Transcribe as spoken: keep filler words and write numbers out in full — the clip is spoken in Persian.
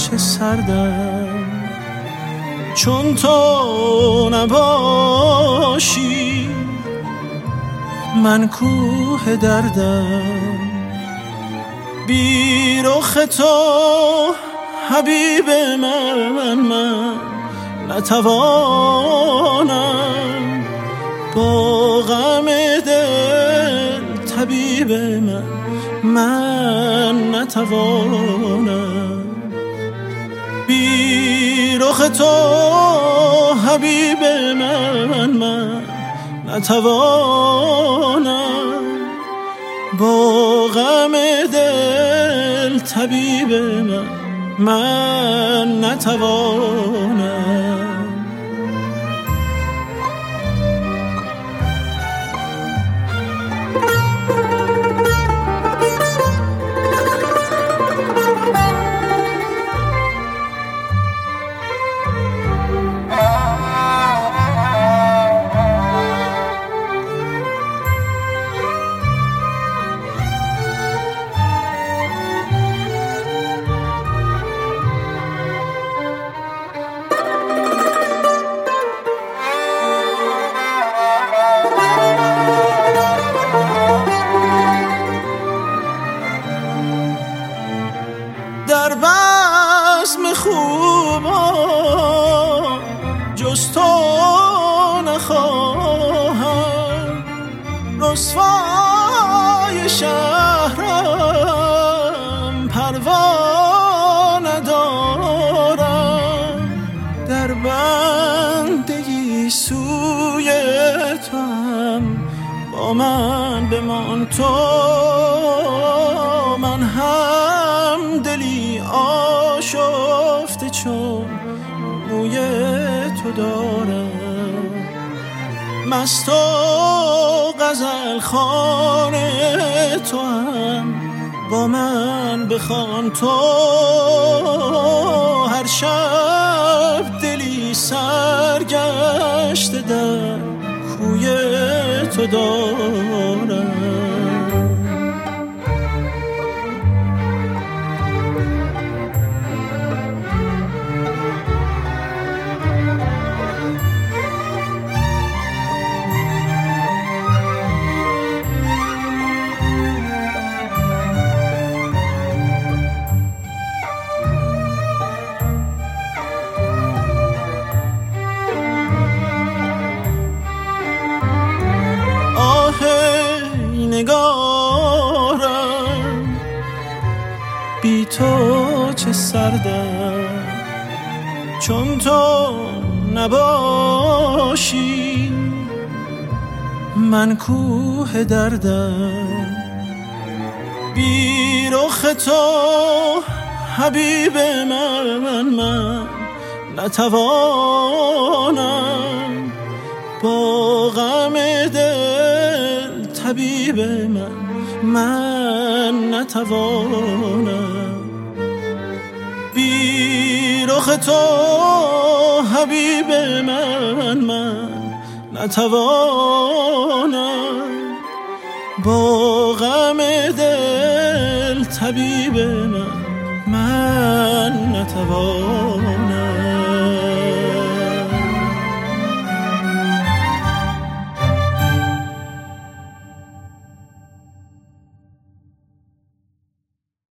چه سردم، چون تو نباشی من کوه دردم. بی رخ تو حبیب من من نتوانم، با غم دل طبیب من من نتوانم. بی رخ تو حبیب من من نتوانم، با غم دل طبیب من من نتوانم. در بزم خوبان جز تو نخواهم، رسوای شهرم پروا ندارم. در بندگی سوی تو هم با من بمان تو، من هم دلی آشفته چون موی تو دارم. مست و غزل خوان تو هم با من بخوان تو، هر شب دلی سرگشته در کوی تو دارم. نگارم بی تو چه سردم، چون تو نباشی من کوه دردم. بی رخ تو حبیب من من نتوانم، با غم دل طبیب من من نتوانم. بی رخ تو حبیب من من نتوانم، با غم دل طبیب من من نتوانم.